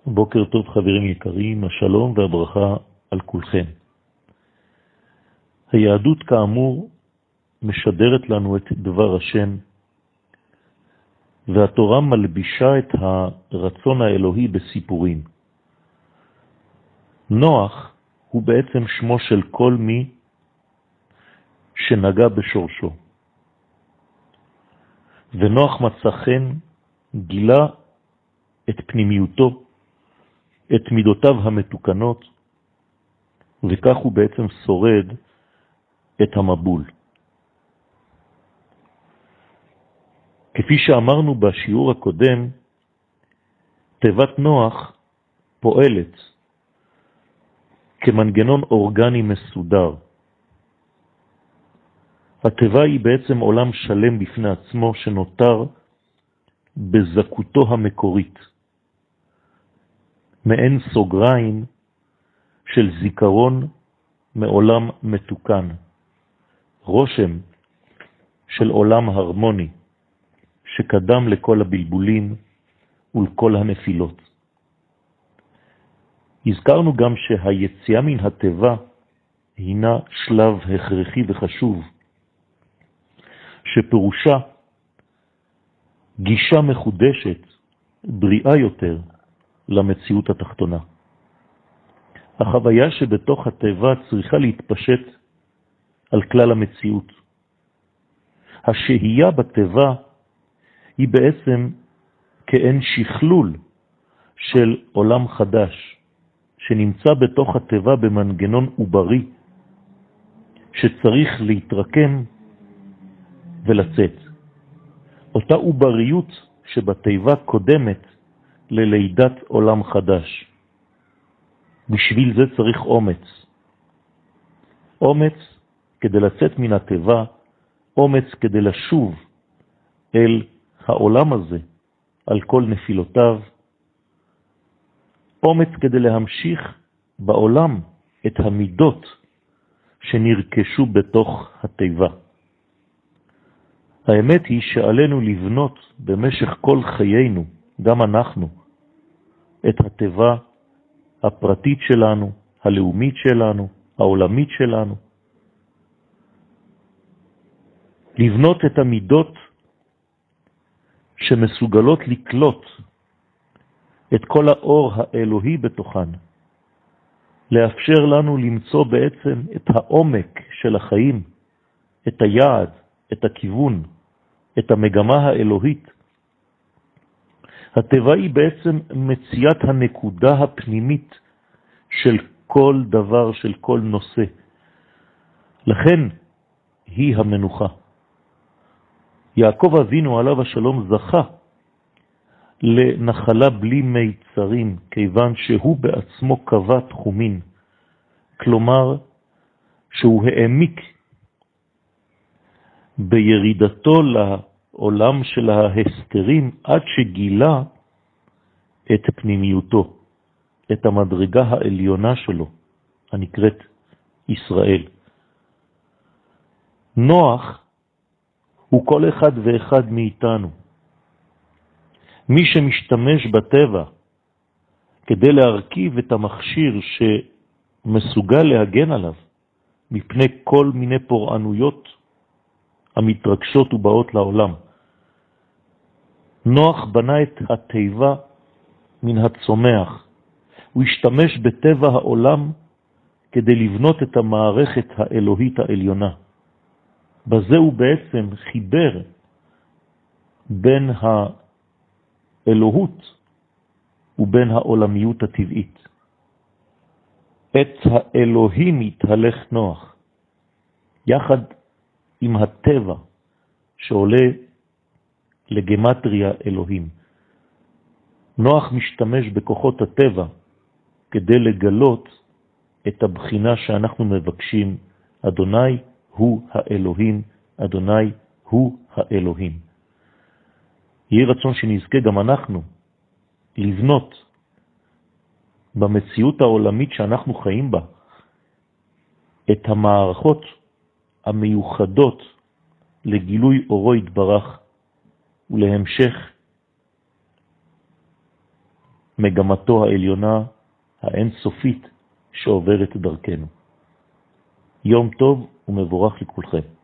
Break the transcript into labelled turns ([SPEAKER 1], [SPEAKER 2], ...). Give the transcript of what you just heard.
[SPEAKER 1] בוקר טוב חברים יקרים, השלום והברכה על כולכם. היהדות כאמור משדרת לנו את דבר השם, והתורה מלבישה את הרצון האלוהי בסיפורים. נוח הוא בעצם שמו של כל מי שנגע בשורשו. ונוח מצא חן, גילה את פנימיותו, את מידותיו המתוקנות, וכך הוא בעצם שורד את המבול. כפי שאמרנו בשיעור הקודם, תיבת נוח פועלת כמנגנון אורגני מסודר. התיבה היא בעצם עולם שלם בפני עצמו שנותר בזכותו המקורית, מעין סוגריים של זיכרון מעולם מתוקן, רושם של עולם הרמוני שקדם לכל הבלבולים ולכל הנפילות. הזכרנו גם שהיציאה מן התיבה הינה שלב הכרחי וחשוב, שפירושה גישה מחודשת, בריאה יותר, למציאות התחתונה. החוויה שבתוך התיבה צריכה להתפשט על כלל המציאות. השהייה בתיבה היא בעצם כאין שכלול של עולם חדש, שנמצא בתוך התיבה במנגנון עוברי, שצריך להתרקם ולצאת. אותה עובריות שבתיבה קודמת ללידת עולם חדש. בשביל זה צריך אומץ. אומץ כדי לצאת מן התיבה, אומץ כדי לשוב אל העולם הזה, על כל נפילותיו, אומץ כדי להמשיך בעולם את המידות שנרכשו בתוך התיבה. האמת היא שעלינו לבנות במשך כל חיינו, גם אנחנו, את התיבה הפרטית שלנו, הלאומית שלנו, העולמית שלנו. לבנות את המידות שמסוגלות לקלוט את כל האור האלוהי בתוכן, לאפשר לנו למצוא בעצם את העומק של החיים, את היעד, את הכיוון, את המגמה האלוהית. התיבה היא בעצם מציאת הנקודה הפנימית של כל דבר, של כל נושא. לכן היא המנוחה. יעקב אבינו עליו השלום זכה לנחלה בלי מיצרים, כיוון שהוא בעצמו קבע תחומין. כלומר, שהוא העמיק בירידתו לעולם של ההסתרים עד שגילה את פנימיותו, את המדרגה העליונה שלו, הנקראת ישראל. נוח הוא כל אחד ואחד מאיתנו. מי שמשתמש בטבע כדי להרכיב את המכשיר שמסוגל להגן עליו מפני כל מיני פורענויות המתרגשות ובאות לעולם. נוח בנה את התיבה מן הצומח. הוא השתמש בטבע העולם כדי לבנות את המערכת האלוהית העליונה. בזה הוא בעצם חיבר בין האלוהות ובין העולמיות הטבעית. את האלוהים התהלך נוח, יחד עם הטבע שעולה לגמטריה אלוהים. נוח משתמש בכוחות הטבע כדי לגלות את הבחינה שאנחנו מבקשים. אדוני הוא האלוהים, אדוני הוא האלוהים. יהיה רצון שנזכה גם אנחנו לבנות במציאות העולמית שאנחנו חיים בה את המערכות המיוחדות לגילוי אורו יתברך ולהמשך מגמתו העליונה האינסופית שעוברת דרכנו. יום טוב ומבורך לכולכם.